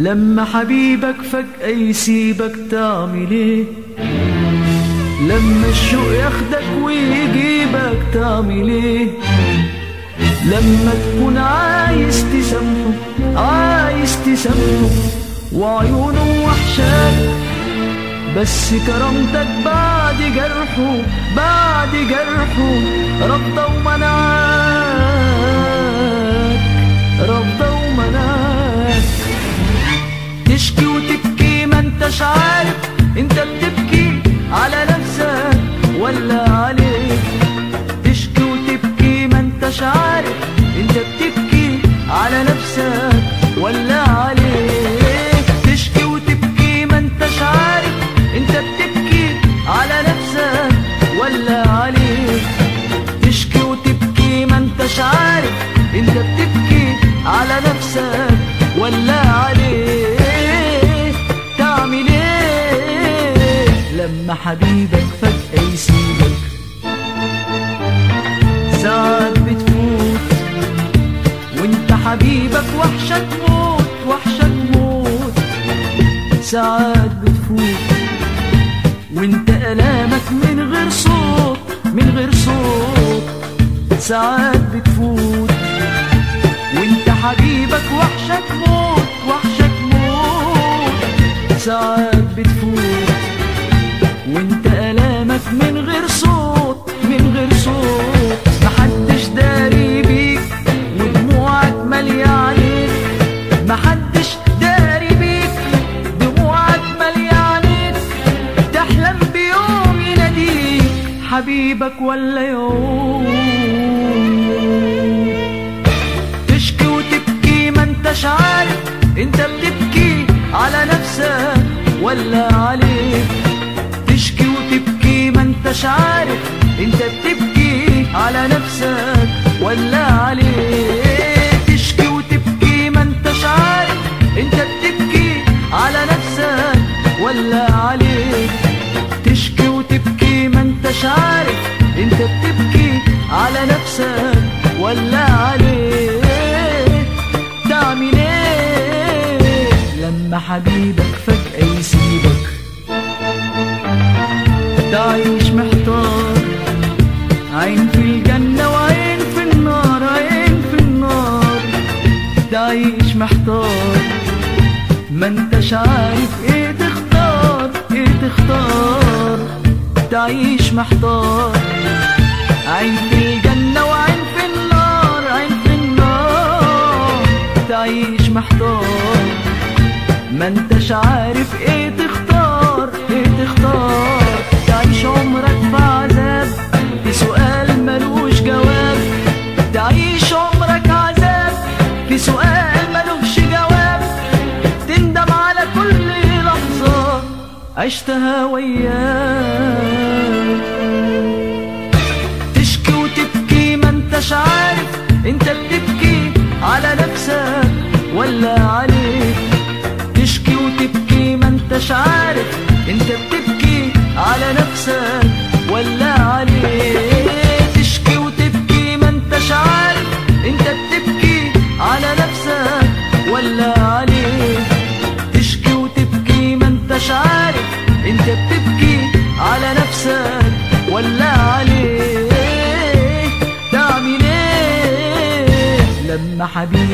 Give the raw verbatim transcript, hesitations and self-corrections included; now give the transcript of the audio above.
لما حبيبك فجأة يسيبك تعمل ايه؟ لما الشوق ياخدك ويجيبك تعمل ايه؟ لما تكون عايز تسامحه عايز تسامحه وعيونه وحشاك، بس كرامتك بعد جرحه بعد جرحه رافضة ومنعاك رافضة ومنعاك. تشكي وتبكي ما انتش عارف انت بتبكي على نفسك ولا عليك. تشكي وتبكي ما انتش عارف انت بتبكي على نفسك ولا عليك. تشكي وتبكي ما انتش عارف انت بتبكي على نفسك ولا عليك. تشكي وتبكي ما انتش عارف انت بتبكي على نفسك ولا عليك. تعمل ايه لما حبيبك فجأة يسيبك؟ ساعات بتفوت وانت حبيبك وحشك موت وحشك موت. ساعات بتفوت وانت ألامك من غير صوت من غير صوت. ساعات بتفوت وانت حبيبك وحشك موت وحشك موت. ساعات بتفوت وانت ألامك من غير صوت من غير صوت. محدش داري بيك ودموعك مالية عليك. محدش داري بيك دموعك مالية عليك. تحلم بيوم يناديك حبيبك ولا يوم. تشكي وتبكي ما انتش عارف انت بتبكي على نفسك ولا عليك. تشكي وتبكي ما انتش عارف انت بتبكي على نفسك ولا عليك. تشكي وتبكي ما انتش عارف انت بتبكي على نفسك ولا عليك. تشكي وتبكي ما انتش عارف انت بتبكي على نفسك ولا عليك. تعمل ايه لما حبيبك فجأة يسيبك؟ تعيش محتار عين في الجنة وعين في النار عين في النار. تعيش محتار ما انتش عارف ايه تختار ايه تختار. تعيش محتار عين في الجنة وعين في النار عين في النار. تعيش محتار ما انتش عارف ايه تختار ايه تختار. تعيش عمرك في عذاب في سؤال ملوش جواب. تعيش عمرك عذاب في سؤال ملوش جواب. تندم على كل لحظة عشتها وياك. تشكي وتبكي ما انتش عارف انت بتبكي على نفسك ولا عليك. تشكي وتبكي ما انتش عارف انت بتبكي على نفسك ولا عليك. تشكي وتبكي ما انتش عارف انت بتبكي على نفسك ولا عليك. تشكي وتبكي ما انتش عارف انت بتبكي على نفسك ولا عليك. تعمل ايه لما حبيبك